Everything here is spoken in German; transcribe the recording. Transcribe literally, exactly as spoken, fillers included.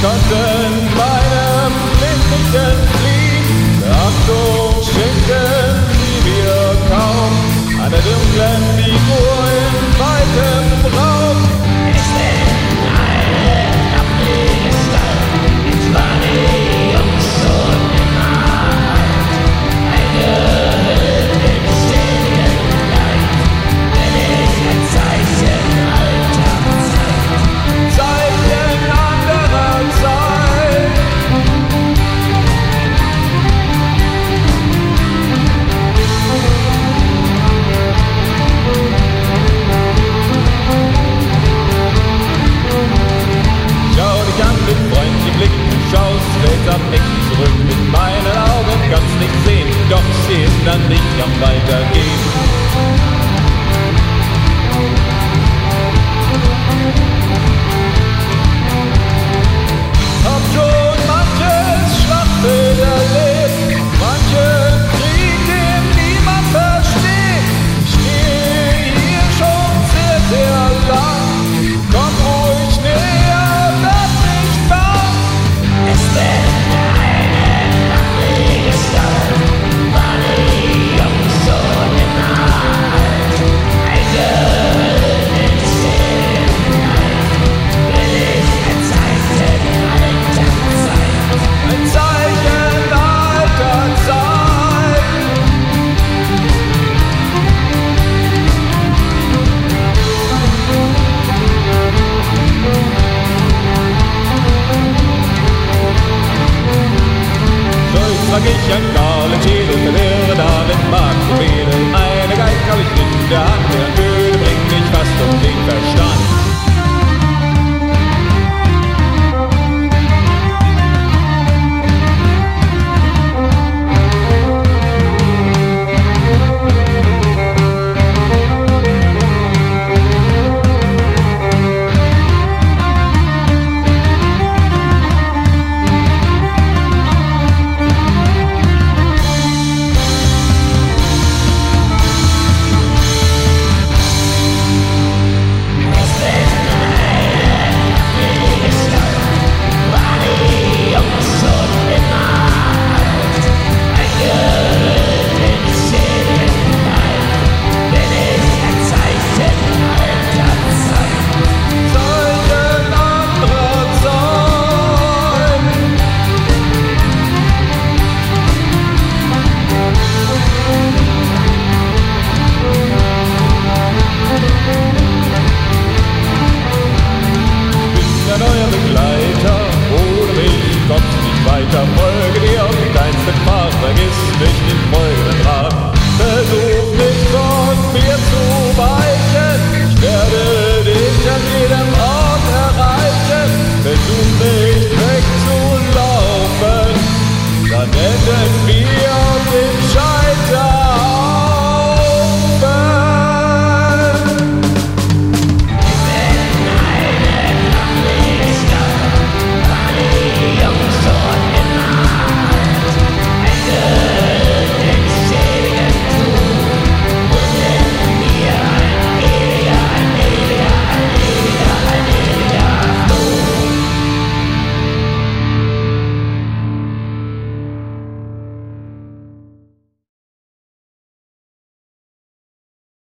konnten meinem Blick nicht entfliehen. Achtung schenken sie mir kaum, eine dunklen Figur in weitem Raum. Ich bin eine nackte Gestalt, ich war nie und schon immer alt, eingehüllt in stillem Leid, bin ich ein Zeichen alter Zeit. Zeichen anderer Zeit. Schau dich an mit freundlichen Blick, du schaust stets auf mich zurück. Mit meinen Augen kannst nicht sehen, doch sie hindern dich am Weitergehen. Hab schon manches Schlachtfeld erlebt, manchen Krieg, den niemand versteht. Ich stehe hier schon sehr, sehr lang, komm ruhig näher, werd nicht bang. Ich bin eine nackte Gestalt, war nie und schon immer alt, eingehüllt in stillem Leid, bin ich ein Zeichen alter Zeit. Ein Zeichen alter Zeit. So, jetzt trag ich ein kahles Schädel,